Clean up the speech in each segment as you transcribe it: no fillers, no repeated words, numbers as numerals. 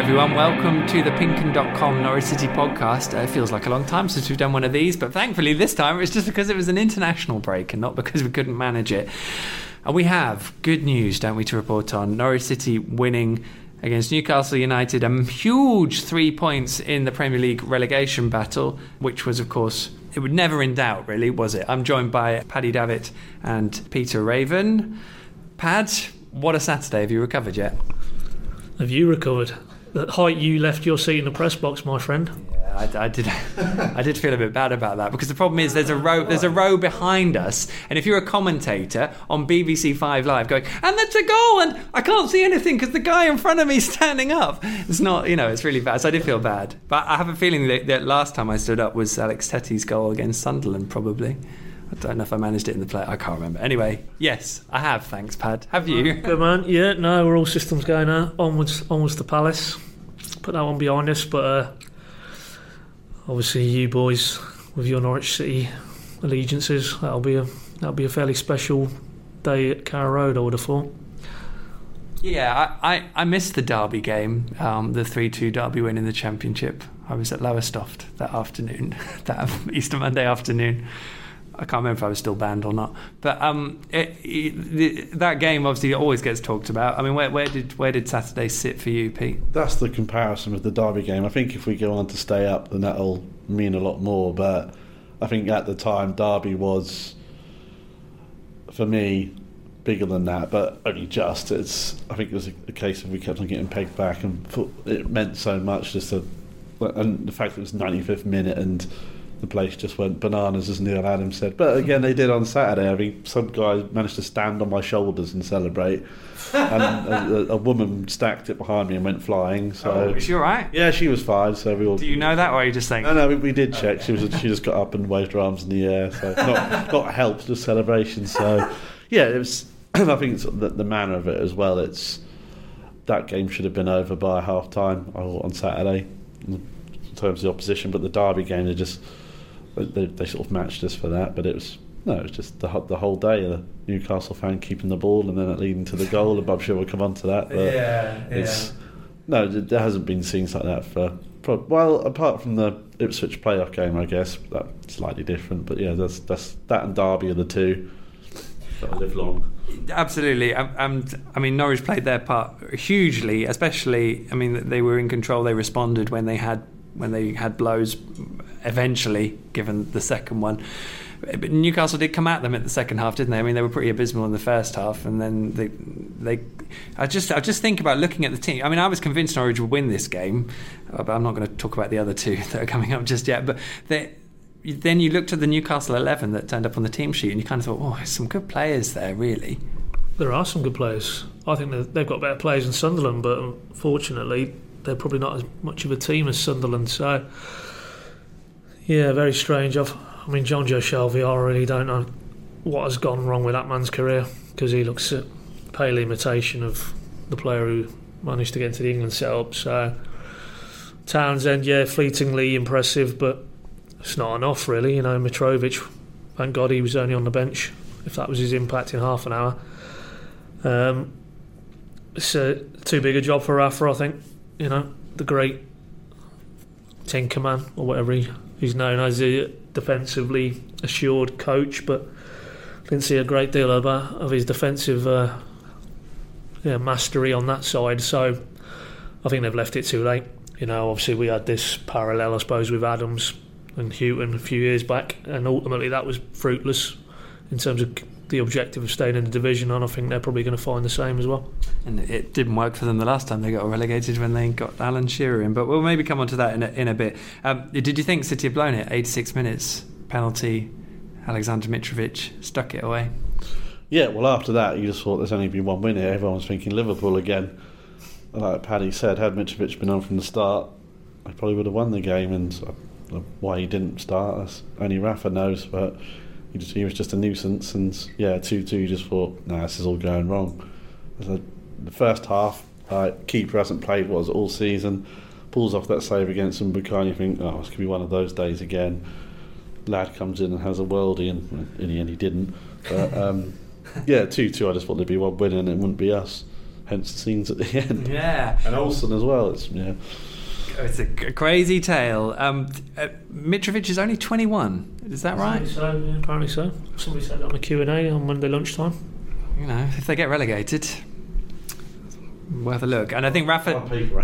everyone, welcome to the Pinken.com Norwich City podcast. It feels like a long time since we've done one of these, but thankfully this time it was just because it was an international break and not because we couldn't manage it. And we have good news, don't we, to report on. Norwich City winning against Newcastle United, a huge 3 points in the Premier League relegation battle, which was, of course, it was never in doubt, really, was it? I'm joined by Paddy Davitt and Peter Raven. Pad, what a Saturday. Have you recovered yet? Have you recovered? The height you left your seat in the press box, my friend. Yeah, I did. I did feel a bit bad about that because the problem is there's a row behind us, and if you're a commentator on BBC 5 Live going, and that's a goal, and I can't see anything because the guy in front of me is standing up. It's not, it's really bad. So I did feel bad, but I have a feeling that last time I stood up was Alex Tetty's goal against Sunderland, probably. I don't know if I managed it in the play. I can't remember. Anyway, yes, I have. Thanks, Pad. Have you? Good man. Yeah, no, we're all systems going out. Onwards to Palace. Put that one behind us. But obviously, you boys with your Norwich City allegiances, that'll be a fairly special day at Carrow Road, I would have thought. Yeah, I missed the Derby game, the 3-2 Derby win in the Championship. I was at Lowestoft that afternoon, that Easter Monday afternoon. I can't remember if I was still banned or not, but that game obviously always gets talked about. I mean, where did Saturday sit for you, Pete? That's the comparison with the Derby game. I think if we go on to stay up, then that'll mean a lot more. But I think at the time, Derby was, for me, bigger than that, but only just. I think it was a case of we kept on getting pegged back, and it meant so much. And the fact that it was 95th minute and the place just went bananas, as Neil Adams said. But again, they did on Saturday. I mean, some guy managed to stand on my shoulders and celebrate, and a woman stacked it behind me and went flying. So, is she all right? Yeah, she was fine. So we all. Do you know that, or are you just saying? No, we did check. She just got up and waved her arms in the air. So not help, just celebration. So yeah, it was. I think it's the manner of it as well. It's that game should have been over by half time on Saturday in terms of the opposition, but the Derby game they sort of matched us for that, but it was just the whole day of the Newcastle fan keeping the ball and then it leading to the goal, and I'm sure we'll come on to that. But there hasn't been scenes like that apart from the Ipswich playoff game, I guess that's slightly different. But yeah, that's that and Derby are the two that live long. Absolutely. I mean, Norwich played their part hugely, especially. I mean, they were in control. They responded when they had blows. Eventually, given the second one, but Newcastle did come at them at the second half, didn't they? I mean, they were pretty abysmal in the first half, and then they. I just think about looking at the team. I mean, I was convinced Norwich would win this game, but I'm not going to talk about the other two that are coming up just yet. But then you looked at the Newcastle 11 that turned up on the team sheet, and you kind of thought, oh, there's some good players there, really. There are some good players. I think that they've got better players than Sunderland, but unfortunately, they're probably not as much of a team as Sunderland. So. Yeah, very strange. I mean, John Joe Shelby, I really don't know what has gone wrong with that man's career, because he looks a pale imitation of the player who managed to get into the England setup. So Townsend, yeah, fleetingly impressive, but it's not enough, really. Mitrovic, thank God he was only on the bench, if that was his impact in half an hour. It's too big a job for Rafa, I think. The great Tinkerman, or whatever he's known as, a defensively assured coach, but didn't see a great deal of his defensive mastery on that side. So I think they've left it too late. Obviously we had this parallel, I suppose, with Adams and Houghton a few years back, and ultimately that was fruitless in terms of the objective of staying in the division, and I think they're probably going to find the same as well. And it didn't work for them the last time they got relegated when they got Alan Shearer in, but we'll maybe come on to that in a bit. Did you think City had blown it? 86 minutes, penalty, Alexander Mitrovic stuck it away. Yeah, well, after that you just thought there's only been one winner. Everyone was thinking Liverpool again. Like Paddy said, had Mitrovic been on from the start, they probably would have won the game, and why he didn't start, only Rafa knows, but he was just a nuisance. And yeah, 2-2, you just thought, this is all going wrong. The first half, keeper hasn't played all season, pulls off that save against Mbukani, you think, it's going to be one of those days again. Lad comes in and has a worldie, and in the end he didn't. But 2-2, I just thought there'd be one winner and it wouldn't be us. hence the scenes at the end. Yeah. And Olsen as well. It's a crazy tale. Mitrovic is only 21. Is that right? So, yeah, apparently so. Somebody said that on the Q&A on Monday lunchtime. You know, if they get relegated, worth a look. And I think Rafa.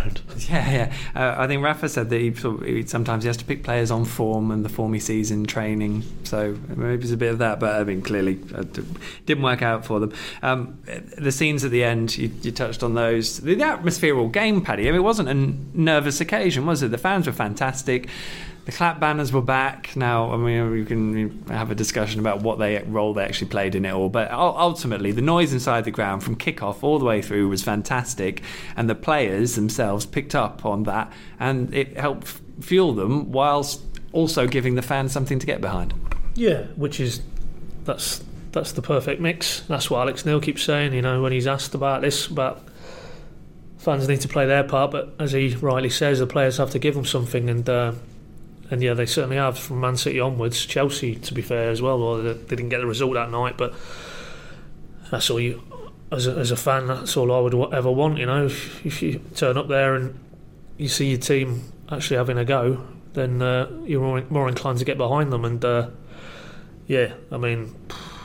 I think Rafa said that he sometimes he has to pick players on form and the form he sees in training. So maybe there's a bit of that, but I mean, clearly didn't work out for them. The scenes at the end, you touched on those. The atmosphere all game, Paddy. I mean, it wasn't a nervous occasion, was it? The fans were fantastic. The clap banners were back. Now, I mean, we can have a discussion about what role they actually played in it all. But ultimately, the noise inside the ground from kick-off all the way through was fantastic. And the players themselves picked up on that. And it helped fuel them whilst also giving the fans something to get behind. Yeah, that's the perfect mix. That's what Alex Neil keeps saying, when he's asked about this, about fans need to play their part. But as he rightly says, the players have to give them something. And yeah, they certainly have from Man City onwards. Chelsea, to be fair, as well. Well, they didn't get the result that night, but that's all you, as a fan, that's all I would ever want. If you turn up there and you see your team actually having a go, then you're more inclined to get behind them. And yeah, I mean,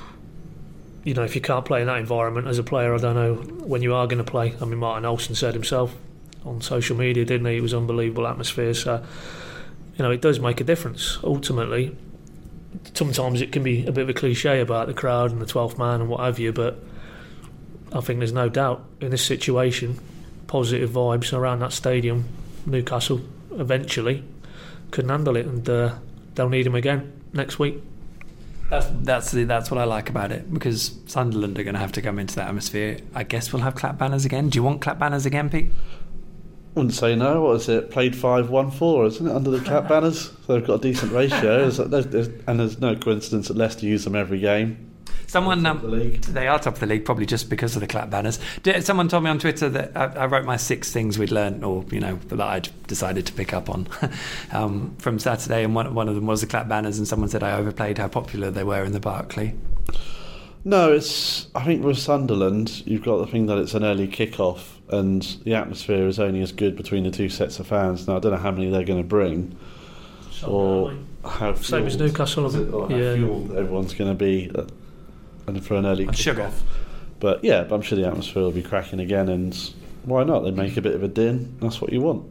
if you can't play in that environment as a player, I don't know when you are going to play. I mean, Martin Olsen said himself on social media, didn't he? It was unbelievable atmosphere. So. It does make a difference, ultimately. Sometimes it can be a bit of a cliche about the crowd and the 12th man and what have you, but I think there's no doubt in this situation, positive vibes around that stadium. Newcastle eventually couldn't handle it, and they'll need him again next week. That's what I like about it, because Sunderland are going to have to come into that atmosphere. I guess we'll have clap banners again. Do you want clap banners again, Pete? Wouldn't say no. What is it? Played 5-1-4, isn't it? Under the clap banners, so they've got a decent ratio. And there's no coincidence that Leicester use them every game. Someone, they are top of the league, probably just because of the clap banners. Someone told me on Twitter that I wrote my 6 things we'd learned, or that I'd decided to pick up on from Saturday, and one of them was the clap banners. And someone said I overplayed how popular they were in the Barclay. No, I think with Sunderland, you've got the thing that it's an early kick-off, and the atmosphere is only as good between the two sets of fans. Now, I don't know how many they're going to bring, or how fueled, same as Newcastle, how fueled everyone's going to be for an early kick-off. But I'm sure the atmosphere will be cracking again, and why not? They make a bit of a din. That's what you want.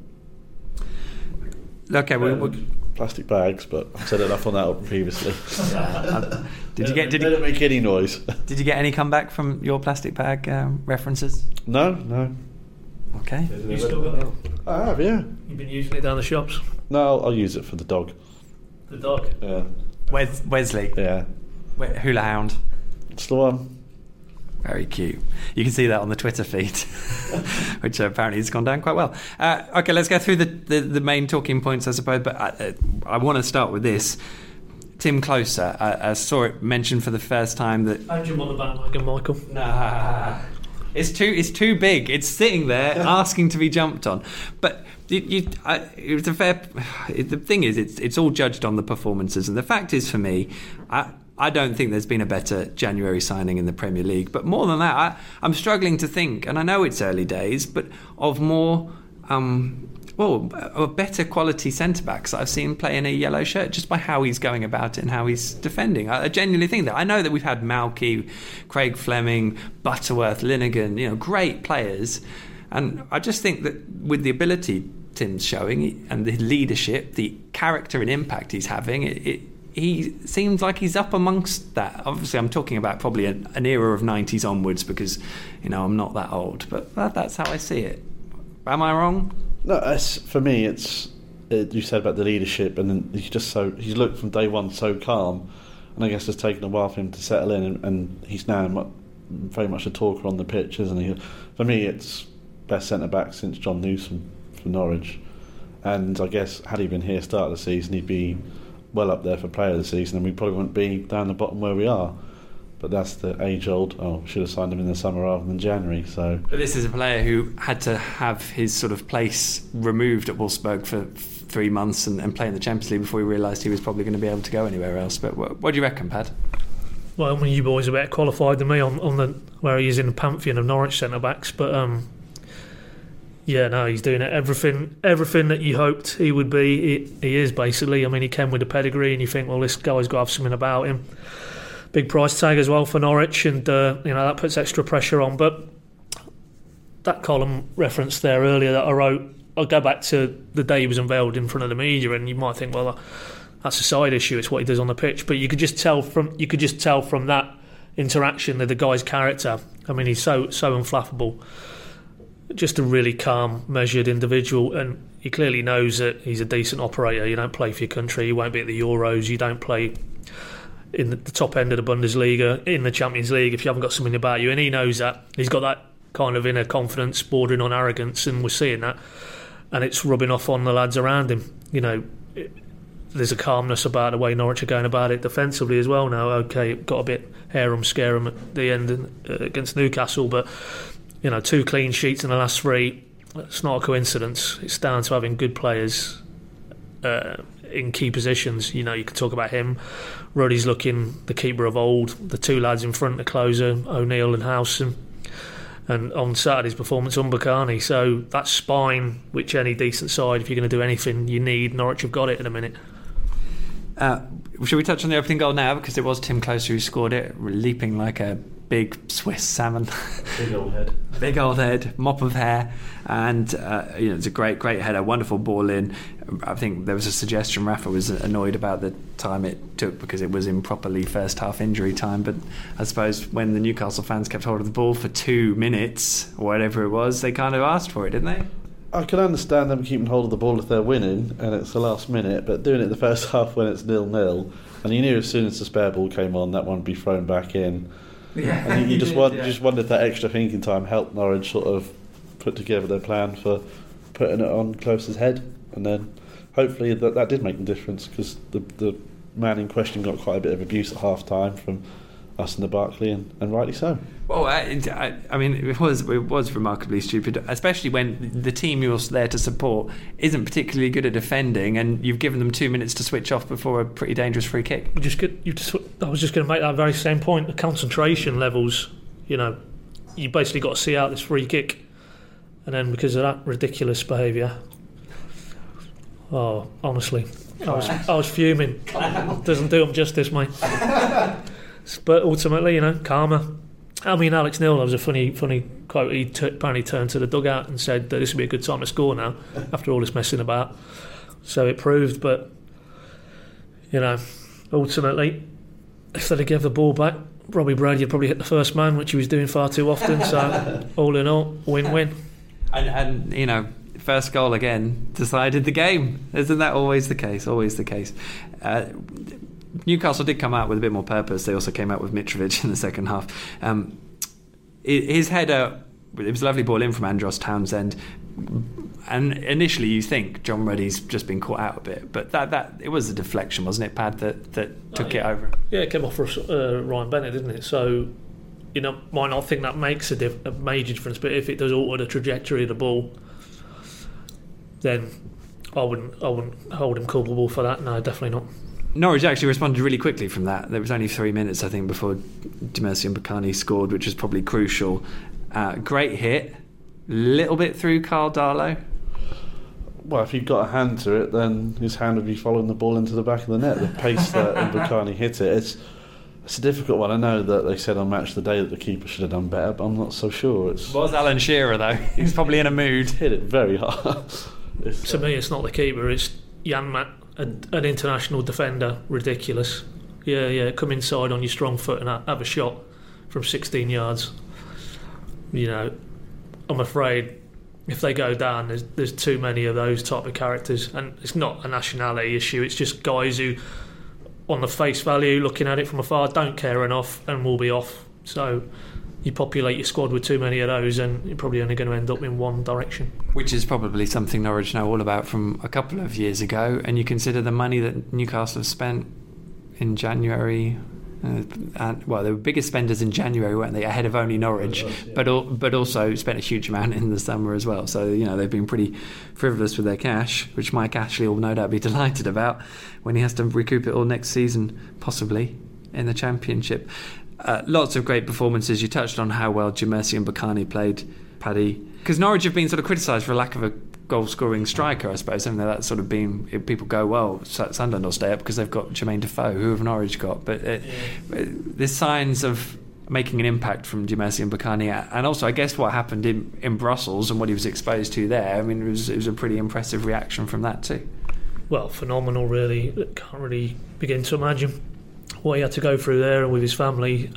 Okay, we'll plastic bags, but I've said enough on that previously. Did you don't make any noise? Did you get any comeback from your plastic bag references? No. Okay. You still got it? I have, yeah. You've been using it down the shops? No, I'll use it for the dog. The dog? Yeah. Wesley? Yeah. Hula Hound? It's the one. Very cute. You can see that on the Twitter feed, which apparently has gone down quite well. Okay, let's go through the main talking points, I suppose, but I want to start with this. Tim Closer, I saw it mentioned for the first time that... How'd you want the bandwagon, Michael? Nah. It's too big. It's sitting there asking to be jumped on. But it was a fair... The thing is, it's all judged on the performances. And the fact is, for me... I don't think there's been a better January signing in the Premier League. But more than that, I'm struggling to think, and I know it's early days, but of more, better quality centre-backs that I've seen play in a yellow shirt just by how he's going about it and how he's defending. I genuinely think that. I know that we've had Malky, Craig Fleming, Butterworth, Linegan, great players. And I just think that with the ability Tim's showing and the leadership, the character and impact he's having, he seems like he's up amongst that. Obviously, I'm talking about probably an era of 90s onwards because, I'm not that old. But that's how I see it. Am I wrong? No, for me, you said about the leadership, and then he's looked from day one so calm, and I guess it's taken a while for him to settle in, and he's now very much a talker on the pitch, isn't he? For me, it's best centre-back since John Newsom for Norwich. And I guess, had he been here start of the season, he'd be well up there for player of the season, and we probably wouldn't be down the bottom where we are. But that's the age-old, should have signed him in the summer rather than January. So, but this is a player who had to have his sort of place removed at Wolfsburg for 3 months and play in the Champions League before he realised he was probably going to be able to go anywhere else. But what do you reckon, Pad? Well, I mean, you boys are better qualified than me on the where he is in the pantheon of Norwich centre backs, but yeah, no, he's doing it. Everything that you hoped he would be, he is basically. I mean, he came with a pedigree, and you think, well, this guy's got to have something about him. Big price tag as well for Norwich, and that puts extra pressure on. But that column reference there earlier that I wrote, I'll go back to the day he was unveiled in front of the media, and you might think, well, that's a side issue. It's what he does on the pitch. But you could just tell from that interaction that the guy's character. I mean, he's so unflappable. Just a really calm, measured individual, and he clearly knows that he's a decent operator. You don't play for your country. You won't be at the Euros. You don't play in the top end of the Bundesliga, in the Champions League, if you haven't got something about you. And he knows that. He's got that kind of inner confidence, bordering on arrogance, and we're seeing that. And it's rubbing off on the lads around him. There's a calmness about the way Norwich are going about it defensively as well now. Okay, it got a bit harum-scarum at the end against Newcastle, but 2 clean sheets in the last 3. It's not a coincidence. It's down to having good players in key positions. You can talk about him. Ruddy's looking the keeper of old. The 2 lads in front, the closer, O'Neill and Howson. And on Saturday's performance, Mbakani. So that spine, which any decent side, if you're going to do anything you need, Norwich have got it in a minute. Should we touch on the opening goal now? Because it was Tim Closer who scored it, leaping like a big Swiss salmon. Big old head. Big old head, mop of hair. And it's a great header, wonderful ball in. I think there was a suggestion Rafa was annoyed about the time it took because it was improperly first half injury time, but I suppose when the Newcastle fans kept hold of the ball for 2 minutes or whatever it was, they kind of asked for it, didn't they? I can understand them keeping hold of the ball if they're winning and it's the last minute, but doing it in the first half when it's 0-0, and you knew as soon as the spare ball came on that one would be thrown back in. Yeah, and you just wondered if that extra thinking time helped Norwich sort of put together their plan for putting it on Close's head, and then hopefully that did make the difference, because the man in question got quite a bit of abuse at half time from us in the Barclay, and rightly so. Well, I mean, it was remarkably stupid, especially when the team you're there to support isn't particularly good at defending, and you've given them 2 minutes to switch off before a pretty dangerous free kick. I was just going to make that very same point. The concentration levels, you basically got to see out this free kick, and then because of that ridiculous behaviour, honestly, I was fuming. Doesn't do them justice, mate. But ultimately, karma. I mean, Alex Neil, there was a funny quote. He apparently turned to the dugout and said that this would be a good time to score now after all this messing about. So it proved, but ultimately, if they'd have given the ball back, Robbie Brady would probably hit the first man, which he was doing far too often. So all in all, win-win. And first goal again decided the game. Isn't that always the case? Always the case. Newcastle did come out with a bit more purpose. They also came out with Mitrovic in the second half. His header, it was a lovely ball in from Andros Townsend, and initially you think John Ruddy's just been caught out a bit, but that it was a deflection, wasn't it, Pad, that took it over? Yeah, it came off for Ryan Bennett, didn't it? So might not think that makes a major difference, but if it does alter the trajectory of the ball, then I wouldn't hold him culpable for that. No, definitely not. Norwich actually responded really quickly from that. There was only 3 minutes, I think, before Dimersi Mbakani scored, which was probably crucial. Great hit, little bit through Carl Darlow. Well, if he'd got a hand to it, then his hand would be following the ball into the back of the net. The pace that Mbakani hit it, it's a difficult one. I know that they said on Match of the Day that the keeper should have done better, but I'm not so sure. It was Alan Shearer, though. He's probably in a mood. Hit it very hard. To me, it's not the keeper, it's Janmaat. An international defender, ridiculous. Yeah, come inside on your strong foot and have a shot from 16 yards. I'm afraid if they go down, there's too many of those type of characters, and it's not a nationality issue. It's just guys who, on the face value, looking at it from afar, don't care enough and will be off. So you populate your squad with too many of those, and you're probably only going to end up in one direction. Which is probably something Norwich know all about from a couple of years ago, and you consider the money that Newcastle have spent in January. They were biggest spenders in January, weren't they? Ahead of only Norwich, but also spent a huge amount in the summer as well. So they've been pretty frivolous with their cash, which Mike Ashley will no doubt be delighted about when he has to recoup it all next season, possibly. in the Championship. Lots of great performances. You touched on how well Jamersi and Bakani played, Paddy. Because Norwich have been sort of criticised for a lack of a goal-scoring striker, I suppose. Haven't they? That's sort of been... People go, well, Sunderland will stay up because they've got Jermaine Defoe. Who have Norwich got? But there's signs of making an impact from Jamersi and Bakani. And also, I guess what happened in Brussels and what he was exposed to there, I mean, it was a pretty impressive reaction from that too. Well, phenomenal, really. Can't really begin to imagine what he had to go through there and with his family.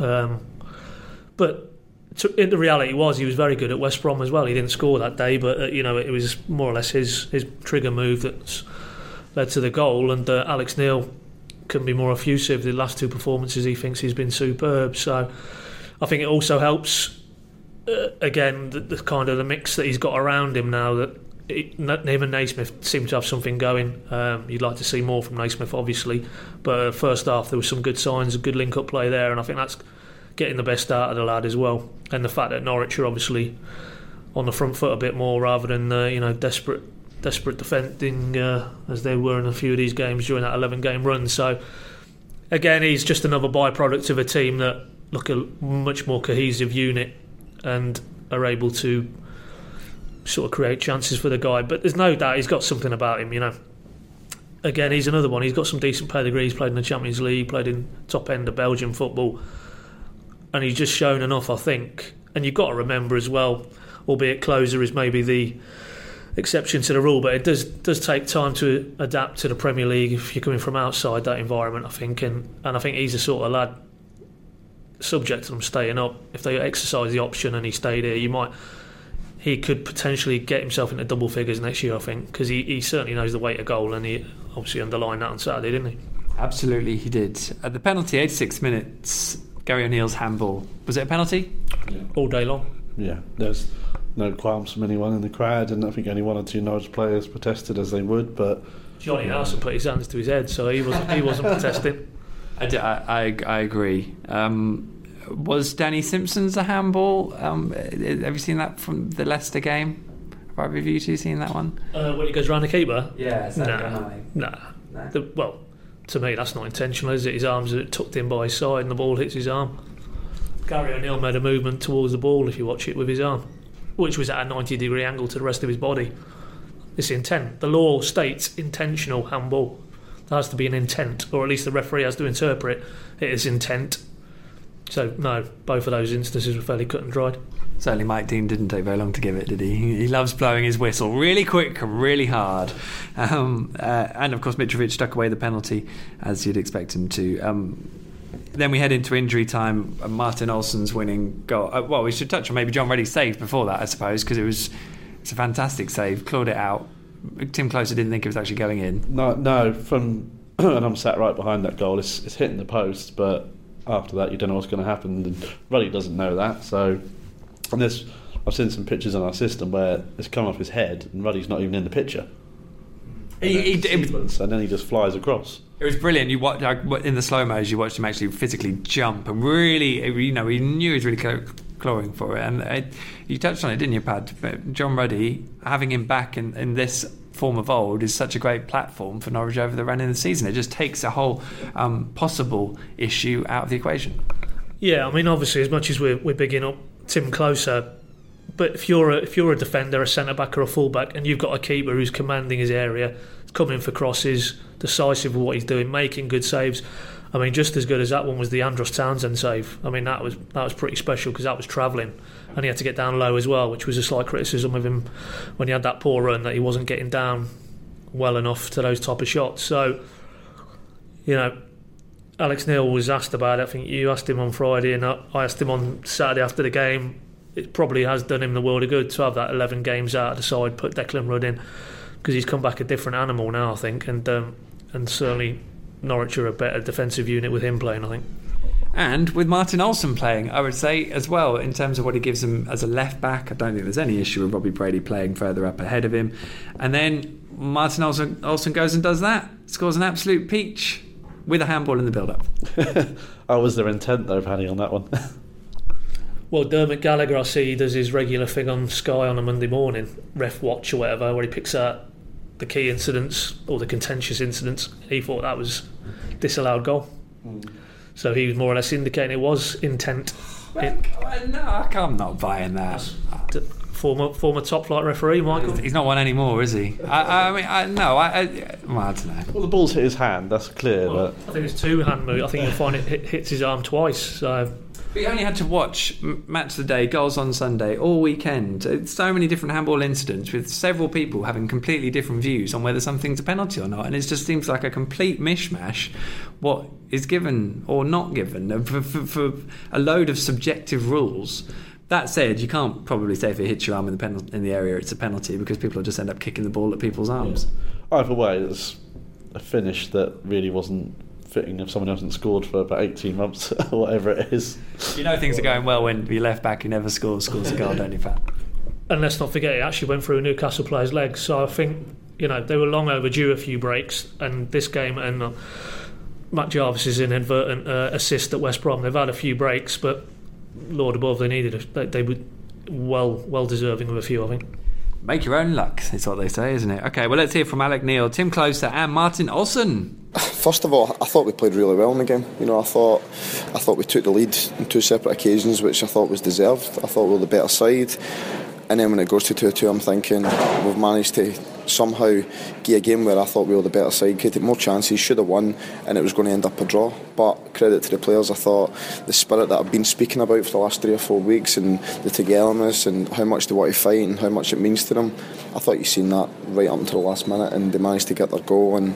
But the reality was he was very good at West Brom as well. He didn't score that day, but it was more or less his trigger move that's led to the goal. And Alex Neil couldn't be more effusive. The last two performances, he thinks he's been superb. So I think it also helps, again, the kind of the mix that he's got around him now, that him and Naismith seem to have something going. You'd like to see more from Naismith, obviously, but first half there was some good signs, a good link-up play there, and I think that's getting the best out of the lad as well. And the fact that Norwich are obviously on the front foot a bit more rather than desperate defending as they were in a few of these games during that 11-game run. So again, he's just another byproduct of a team that look a much more cohesive unit and are able to sort of create chances for the guy. But there's no doubt he's got something about him, Again, he's another one. He's got some decent pedigree. He's played in the Champions League, played in top end of Belgian football, and he's just shown enough, I think. And you've got to remember as well, albeit closer is maybe the exception to the rule, but it does take time to adapt to the Premier League if you're coming from outside that environment, I think. And I think he's the sort of lad, subject to them staying up, if they exercise the option and he stayed here, he could potentially get himself into double figures next year, I think, because he certainly knows the way to goal, and he obviously underlined that on Saturday, didn't he? Absolutely, he did. At the penalty, 86 minutes, Gary O'Neill's handball. Was it a penalty? Yeah. All day long. Yeah, there's no qualms from anyone in the crowd, and I think only one or two Norwich players protested as they would, but Johnny Nelson put his hands to his head, so he wasn't protesting. I agree. Was Danny Simpson's a handball? Have you seen that from the Leicester game? Have either of you two seen that one? When he goes round the keeper? Yeah, Nah. Well, to me, that's not intentional, is it? His arms are tucked in by his side and the ball hits his arm. Gary O'Neill made a movement towards the ball, if you watch it, with his arm, which was at a 90-degree angle to the rest of his body. It's intent. The law states intentional handball. There has to be an intent, or at least the referee has to interpret it as intent. So, no, both of those instances were fairly cut and dried. Certainly Mike Dean didn't take very long to give it, did he? He loves blowing his whistle really quick, really hard. And, of course, Mitrovic stuck away the penalty, as you'd expect him to. Then we head into injury time. Martin Olsen's winning goal. Well, we should touch on maybe John Reddy's save before that, I suppose, because it's a fantastic save. Clawed it out. Tim Closer didn't think it was actually going in. No, and I'm sat right behind that goal. It's hitting the post, but after that you don't know what's going to happen, and Ruddy doesn't know that. So, and I've seen some pictures on our system where it's come off his head and Ruddy's not even in the picture. And then he just flies across. It was brilliant. You watch in the slow-mos, you watched him actually physically jump, and really, he knew he was really clawing for it. And you touched on it, didn't you, Pad? But John Ruddy, having him back in this form of old, is such a great platform for Norwich over the run in the season. It just takes a whole possible issue out of the equation. Yeah, I mean, obviously, as much as we're bigging up Tim Closer, but if you're a defender, a centre back, or a full back, and you've got a keeper who's commanding his area, coming for crosses, decisive with what he's doing, making good saves. I mean, just as good as that one was the Andros Townsend save. I mean, that was pretty special because that was travelling, and he had to get down low as well, which was a slight criticism of him when he had that poor run, that he wasn't getting down well enough to those type of shots. So, Alex Neil was asked about it. I think you asked him on Friday, and I asked him on Saturday after the game. It probably has done him the world of good to have that 11 games out of the side, put Declan Rudd in, because he's come back a different animal now, I think, and certainly Norwich are a better defensive unit with him playing, I think. And with Martin Olsen playing, I would say as well, in terms of what he gives him as a left back, I don't think there's any issue with Robbie Brady playing further up ahead of him. And then Martin Olsen goes and does that, scores an absolute peach with a handball in the build-up. What was their intent though, Paddy, on that one? Well, Dermot Gallagher, I see, does his regular thing on Sky on a Monday morning, Ref Watch or whatever, where he picks out the key incidents or the contentious incidents. He thought that was disallowed goal. So he was more or less indicating it was intent. No, I'm not buying that. Former top flight referee, Michael. He's not one anymore, is he? I don't know. Well, the ball's hit his hand, that's clear. Well, I think it's two-hand move. I think you'll find it hits his arm twice. So. We only had to watch Match of the Day, Goals on Sunday, all weekend. So many different handball incidents with several people having completely different views on whether something's a penalty or not. And it just seems like a complete mishmash what is given or not given for a load of subjective rules. That said, you can't probably say if it hits your arm in the area it's a penalty, because people will just end up kicking the ball at people's arms. Yeah. Either way, it's a finish that really wasn't fitting if someone hasn't scored for about 18 months or whatever it is. You know things are going well when your left back who never scores a goal, don't you, Pat? And let's not forget, it actually went through a Newcastle player's legs. So I think, they were long overdue a few breaks. And this game, and Matt Jarvis's inadvertent assist at West Brom, they've had a few breaks, but Lord above, they were well deserving of a few, I think. Make your own luck, is what they say, isn't it? Okay, well, let's hear from Alec Neil, Tim Closer and Martin Olsen. First of all, I thought we played really well in the game. I thought we took the lead on two separate occasions, which I thought was deserved. I thought we were the better side. And then when it goes to 2-2, I'm thinking we've managed to somehow get a game where I thought we were the better side, created more chances, should have won, and it was going to end up a draw. But credit to the players, I thought the spirit that I've been speaking about for the last 3 or 4 weeks, and the togetherness and how much they want to fight and how much it means to them, I thought you've seen that right up until the last minute, and they managed to get their goal. And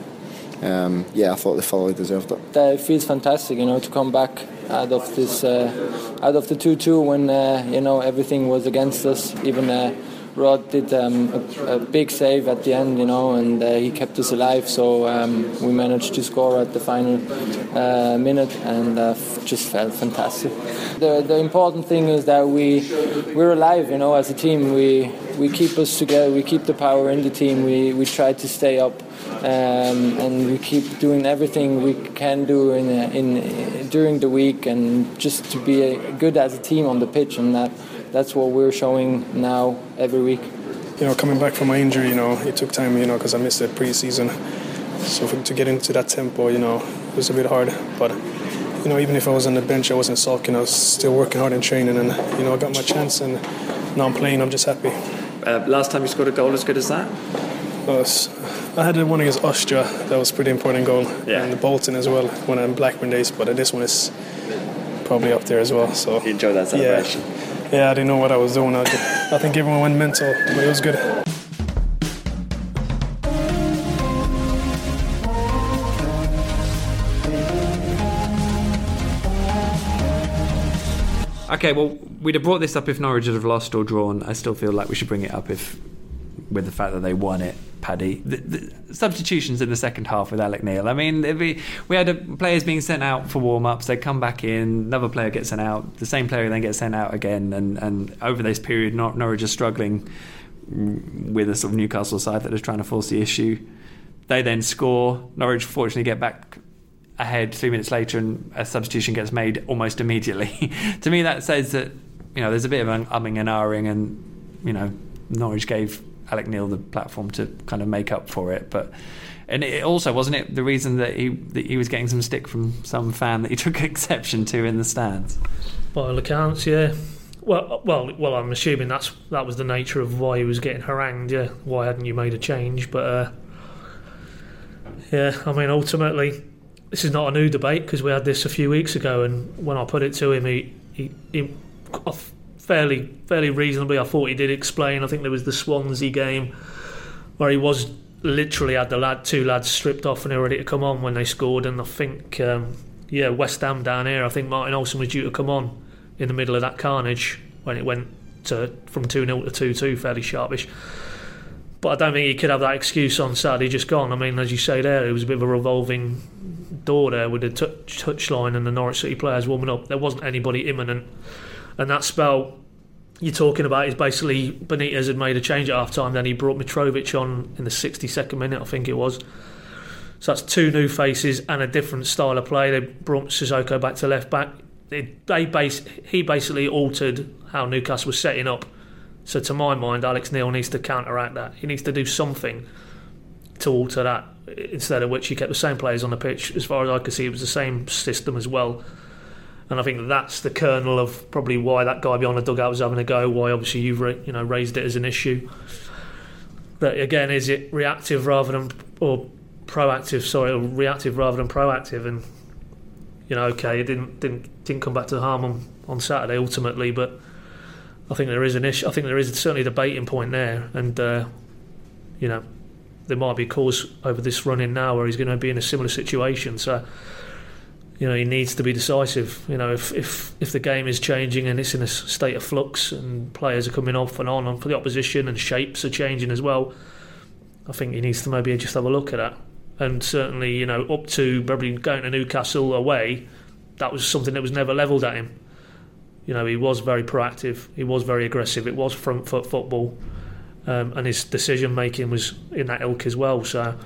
I thought they thoroughly deserved it. It feels fantastic, to come back out of this, out of the 2-2 when everything was against us. Even Rod did a big save at the end, and he kept us alive. So we managed to score at the final minute, and just felt fantastic. The important thing is that we're alive, as a team. We keep us together. We keep the power in the team. We try to stay up. And we keep doing everything we can do during the week, and just to be good as a team on the pitch, and that's what we're showing now every week. Coming back from my injury, it took time, because I missed the pre-season. So to get into that tempo, it was a bit hard. But even if I was on the bench, I wasn't sulking. I was still working hard in training, and I got my chance, and now I'm playing. I'm just happy. Last time you scored a goal as good as that? I had one against Austria. That was a pretty important goal. Yeah. And the Bolton as well, one in Blackburn days. But this one is probably up there as well. So you enjoyed that celebration? Yeah, I didn't know what I was doing. I think everyone went mental, but it was good. Okay, well, we'd have brought this up if Norwich had have lost or drawn. I still feel like we should bring it up with the fact that they won it, Paddy. The substitutions in the second half with Alec Neil. I mean, we had players being sent out for warm-ups. They come back in, another player gets sent out, the same player then gets sent out again. And over this period, Norwich is struggling with a sort of Newcastle side that is trying to force the issue. They then score. Norwich fortunately get back ahead 3 minutes later, and a substitution gets made almost immediately. To me, that says that there's a bit of an umming and ahhing, and Norwich gave Alec Neil the platform to kind of make up for it. And it also wasn't it the reason that he was getting some stick from some fan that he took exception to in the stands. By all accounts, yeah. Well, I'm assuming that was the nature of why he was getting harangued. Yeah, why hadn't you made a change? But I mean, ultimately, this is not a new debate, because we had this a few weeks ago, and when I put it to him, he fairly reasonably, I thought he did explain. I think there was the Swansea game where he was literally had two lads stripped off and they were ready to come on when they scored, and I think West Ham down here, I think Martin Olsen was due to come on in the middle of that carnage when it went from 2-0 to 2-2, fairly sharpish. But I don't think he could have that excuse on Saturday just gone. I mean, as you say there, it was a bit of a revolving door there with the touchline and the Norwich City players warming up. There wasn't anybody imminent. And that spell you're talking about is basically Benitez had made a change at half-time, then he brought Mitrovic on in the 62nd minute, I think it was. So that's two new faces and a different style of play. They brought Sissoko back to left-back. He basically altered how Newcastle was setting up. So to my mind, Alex Neil needs to counteract that. He needs to do something to alter that. instead of which he kept the same players on the pitch. As far as I could see, it was the same system as well. And I think that's the kernel of probably why that guy behind the dugout was having a go, why obviously you've raised it as an issue. But again, is it reactive rather than proactive? Or reactive rather than proactive? And okay, it didn't come back to harm on Saturday ultimately, but I think there is an issue. I think there is certainly a debating point there, and there might be cause over this run in now where he's going to be in a similar situation. So he needs to be decisive. If the game is changing and it's in a state of flux and players are coming off and on for the opposition and shapes are changing as well, I think he needs to maybe just have a look at that. And certainly, up to probably going to Newcastle away, that was something that was never levelled at him. He was very proactive, he was very aggressive, it was front foot football, and his decision making was in that ilk as well. So,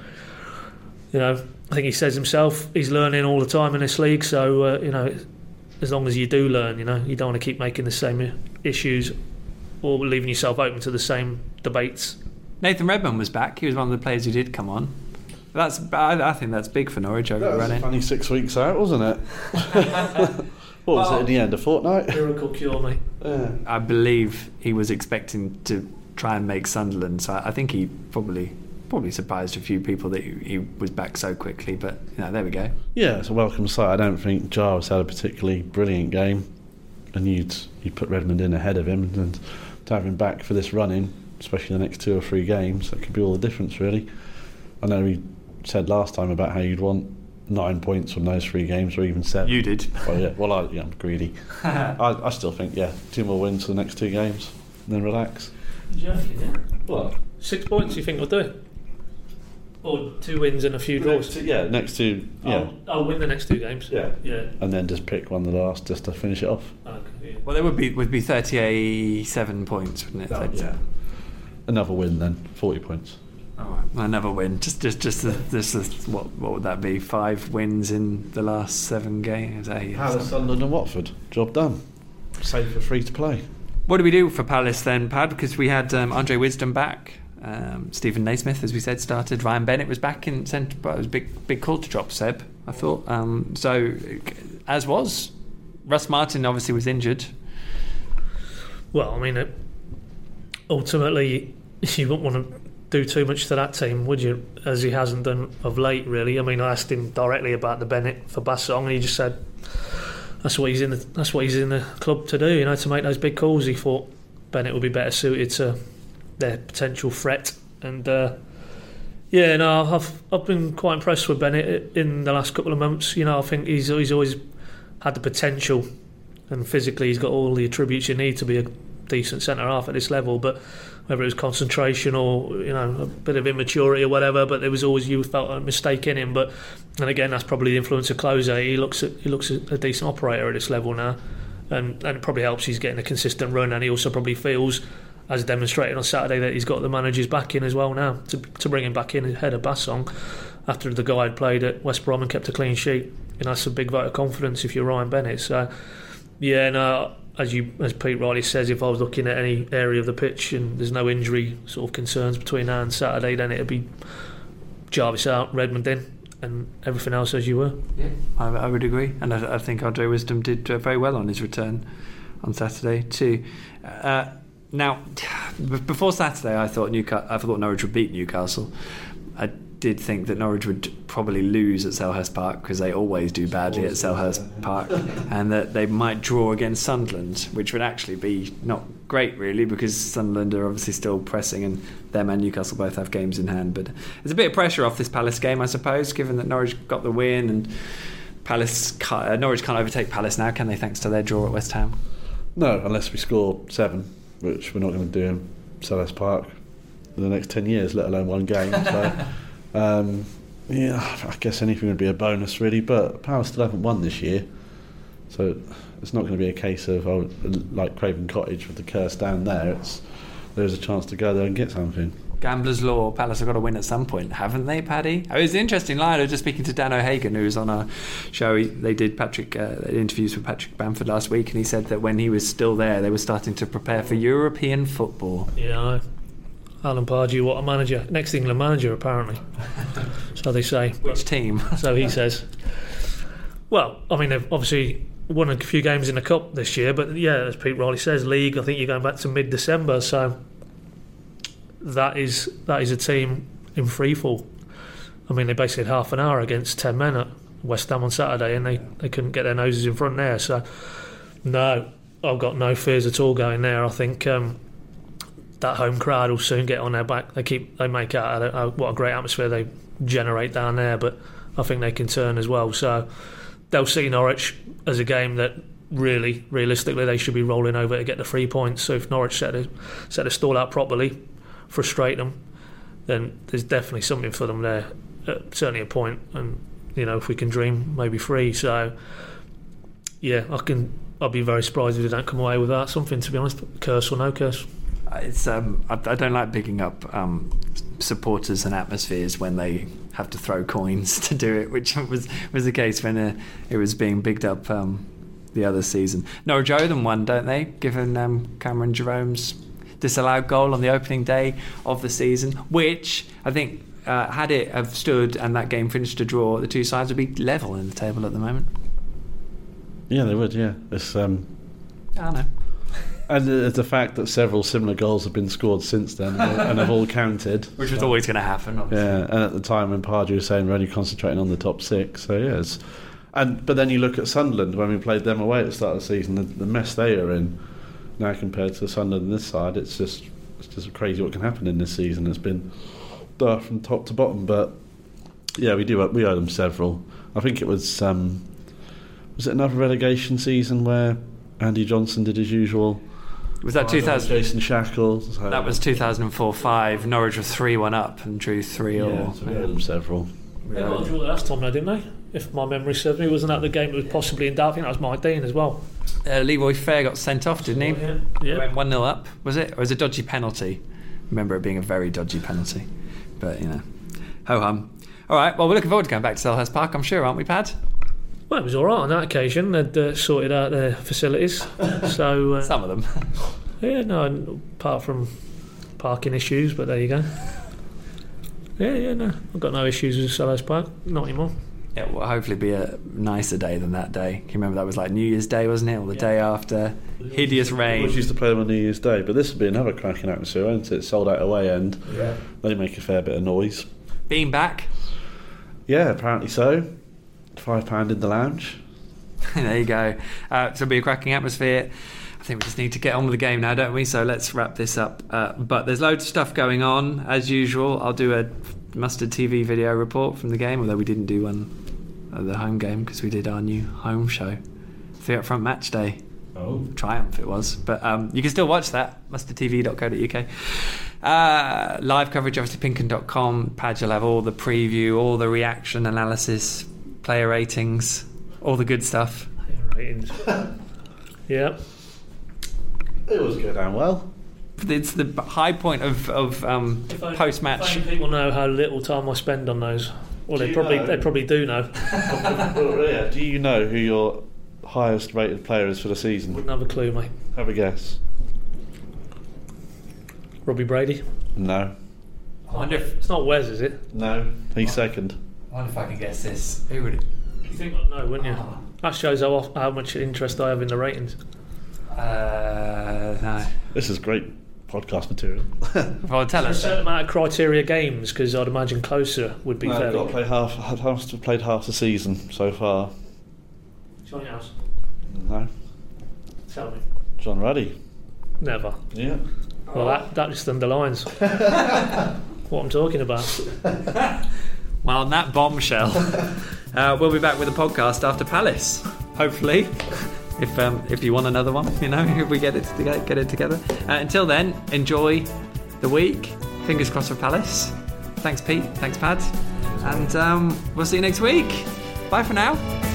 I think he says himself he's learning all the time in this league. So, as long as you do learn, you don't want to keep making the same issues or leaving yourself open to the same debates. Nathan Redmond was back. He was one of the players who did come on. I think that's big for Norwich over running. Only 6 weeks out, wasn't it? What was it in the end? A fortnight? Miracle cure, mate. Yeah. I believe he was expecting to try and make Sunderland, so I think he probably surprised a few people that he was back so quickly. But there we go. Yeah, it's a welcome sight. I don't think Jarvis had a particularly brilliant game, and you'd put Redmond in ahead of him, and to have him back for this run-in, especially the next 2 or 3 games, that could be all the difference, really. I know we said last time about how you'd want 9 points from those 3 games, or even 7. You did. I'm greedy. I still think 2 more wins for the next 2 games, and then relax. Joking, yeah. What? 6 points you think we'll do? Or 2 wins and a few draws? Next 2. Yeah. I'll win the next 2 games. Yeah. Yeah. And then just pick one of the last just to finish it off. Okay, yeah. Well, there would be 37 points, wouldn't it? Yeah. Another win then, 40 points. Oh, another win. Just what would that be? 5 wins in the last 7 games. Palace, Sunderland and Watford. Job done. Save for free to play. What do we do for Palace then, Pad? Because we had Andre Wisdom back. Stephen Naismith, as we said, started. Ryan Bennett was back in centre. It was a big call to drop Seb, I thought. So, as was. Russ Martin obviously was injured. Well, I mean, ultimately, you wouldn't want to do too much to that team, would you? As he hasn't done of late, really. I mean, I asked him directly about the Bennett for Bassong, and he just said that's what he's in the club to do. To make those big calls. He thought Bennett would be better suited to their potential threat, and I've been quite impressed with Bennett in the last couple of months. I think he's always had the potential, and physically he's got all the attributes you need to be a decent centre half at this level. But whether it was concentration or a bit of immaturity or whatever, but there was always, you felt a mistake in him. And again, that's probably the influence of Klose. He looks a decent operator at this level now, and it probably helps he's getting a consistent run, and he also probably feels, as demonstrated on Saturday, that he's got the manager's back in as well now to bring him back in ahead of Bassong after the guy had played at West Brom and kept a clean sheet. That's a big vote of confidence if you're Ryan Bennett. So as Pete rightly says, if I was looking at any area of the pitch and there's no injury sort of concerns between now and Saturday, then it'd be Jarvis out, Redmond in, and everything else as you were. Yeah, I would agree, and I think Andre Wisdom did very well on his return on Saturday too. Now, before Saturday, I thought Norwich would beat Newcastle. I did think that Norwich would probably lose at Selhurst Park, because they always do badly at Selhurst Park, and that they might draw against Sunderland, which would actually be not great, really, because Sunderland are obviously still pressing, and them and Newcastle both have games in hand. But there's a bit of pressure off this Palace game, I suppose, given that Norwich got the win, and Norwich can't overtake Palace now, can they, thanks to their draw at West Ham? No, unless we score 7, which we're not going to do in Selhurst Park in the next 10 years, let alone 1 game. So, I guess anything would be a bonus, really. But Palace still haven't won this year, so it's not going to be a case of like Craven Cottage with the curse down there. There's a chance to go there and get something. Gambler's law. Palace have got to win at some point, haven't they, Paddy? It was an interesting line. I was just speaking to Dan O'Hagan, who was on our show. They did interviews with Patrick Bamford last week, and he said that when he was still there, they were starting to prepare for European football. Yeah, Alan Pardew, what a manager. Next England manager, apparently. So they say. Which team? So he says. Well, I mean, they've obviously won a few games in the Cup this year, but yeah, as Pete Riley says, League, I think you're going back to mid-December, so that is a team in freefall. I mean, they basically had half an hour against 10 men at West Ham on Saturday, and they couldn't get their noses in front there, so no, I've got no fears at all going there. I think that home crowd will soon get on their back. They make out what a great atmosphere they generate down there, but I think they can turn as well. So they'll see Norwich as a game that really, realistically, they should be rolling over to get the 3 points. So if Norwich set a stall out properly, frustrate them, then there's definitely something for them there. Certainly a point, and if we can dream, maybe 3. So yeah, I'll be very surprised if they don't come away with that. Something, to be honest, curse or no curse. It's I don't like bigging up supporters and atmospheres when they have to throw coins to do it, which was the case when it was being bigged up the other season. Norwich owe them one, don't they? Given Cameron Jerome's disallowed goal on the opening day of the season, which I think had it have stood and that game finished a draw, the two sides would be level in the table at the moment. Yeah, they would. Yeah, it's I don't know. And the fact that several similar goals have been scored since then and have all counted. Which was always going to happen, obviously. Yeah, and at the time when Pardew was saying we're only concentrating on the top 6, so yes. But then you look at Sunderland, when we played them away at the start of the season, the mess they are in now compared to Sunderland on this side, it's just crazy what can happen in this season. It's been dark from top to bottom, but yeah, we owe them several. I think it was it another relegation season where Andy Johnson did his usual? Was that 2000? Jason Shackles. That was 2004-05. Norwich were 3-1 up and drew 3-all. Yeah, so we had them several. They got a draw last time, though, didn't they? If my memory serves me, wasn't that the game that was possibly in doubt? I think that was Mike Dean as well. Leroy Fair got sent off, didn't he? Yeah. Went 1-0 up, was it? Or was it a dodgy penalty? Remember it being a very dodgy penalty. But, ho hum. All right, well, we're looking forward to going back to Selhurst Park, I'm sure, aren't we, Pad? Well, it was all right on that occasion. They'd sorted out their facilities. So some of them. Yeah, no, apart from parking issues, but there you go. Yeah, no, I've got no issues with Selhurst Park, not anymore. It will hopefully be a nicer day than that day. Can you remember that was like New Year's Day, wasn't it? Or the day after. Hideous rain. We used to play them on New Year's Day, but this would be another cracking atmosphere, won't it? Sold out away end. Yeah. They make a fair bit of noise. Being back? Yeah, apparently so. £5 in the lounge. There you go. So it'll be a cracking atmosphere. I think we just need to get on with the game now, don't we? So let's wrap this up. But there's loads of stuff going on, as usual. I'll do a Mustard TV video report from the game, although we didn't do one at the home game because we did our new home show. The Up Front Match Day. Oh. Triumph it was. But you can still watch that, mustardtv.co.uk. Live coverage, obviously, pinken.com. Pad, you'll have all the preview, all the reaction analysis, player ratings, all the good stuff. Player ratings. Yeah. It was going down well. It's the high point of post-match. If people know how little time I spend on those. Well, they probably do know. Do you know who your highest rated player is for the season? Wouldn't have a clue, mate. Have a guess. Robbie Brady? No. I wonder if it's not Wes, is it? No. He's second. I wonder if I can guess this. Who would it? You think I'd know, wouldn't you? That shows how much interest I have in the ratings. No. This is great podcast material. Well, tell us. A certain amount of criteria games, because I'd imagine closer would be fairly. Got to play I've played half the season so far. Johnny House? No. Tell me. John Ruddy. Never. Yeah. Well, that just underlines what I'm talking about. Well, on that bombshell, we'll be back with a podcast after Palace, hopefully. If you want another one, if we get it together. Until then, enjoy the week. Fingers crossed for Palace. Thanks, Pete. Thanks, Pad. And we'll see you next week. Bye for now.